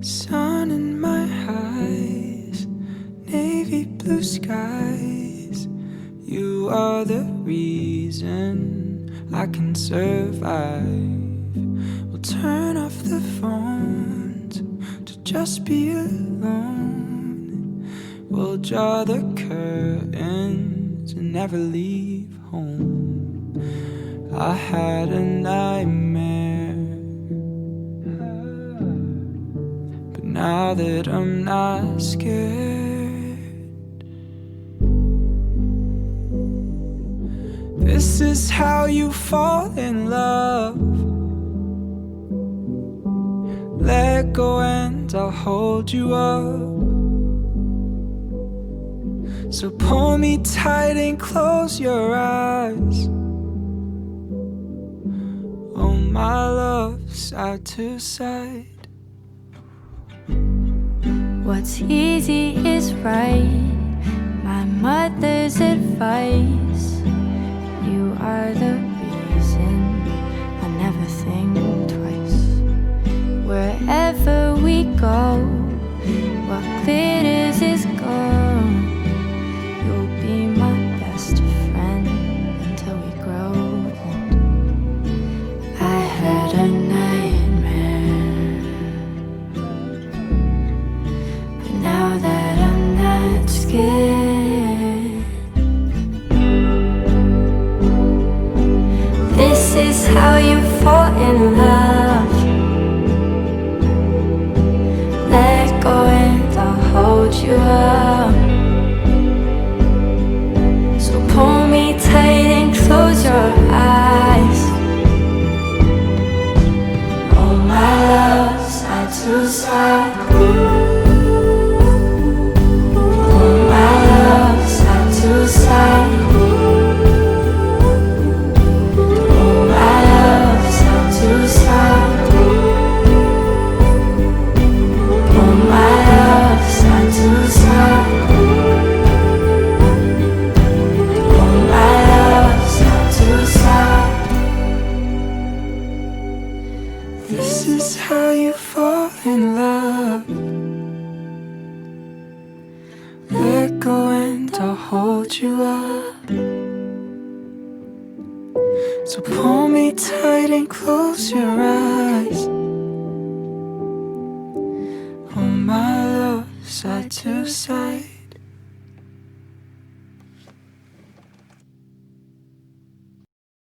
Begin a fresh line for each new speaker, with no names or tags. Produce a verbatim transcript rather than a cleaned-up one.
Sun in my eyes, navy blue skies. You are the reason I can survive. We'll turn off the phones to just be alone. We'll draw the curtains and never leave home. I had a nightmare, now that I'm not scared. This is how you fall in love. Let go and I'll hold you up. So pull me tight and close your eyes. Oh my love, side to side.
What's easy is right, my mother's advice. You are the reason I never think twice. Wherever we go, what glitters is gold. You'll be my best friend until we grow old. I had a nightmare, now that I'm not scared. This is how you fall in love. Let go and I'll hold you up. So pull me tight and close your eyes. Oh my love, side to side.
This is how you fall in love. Let go and I'll hold you up. So pull me tight and close your eyes. Oh my love, side to side.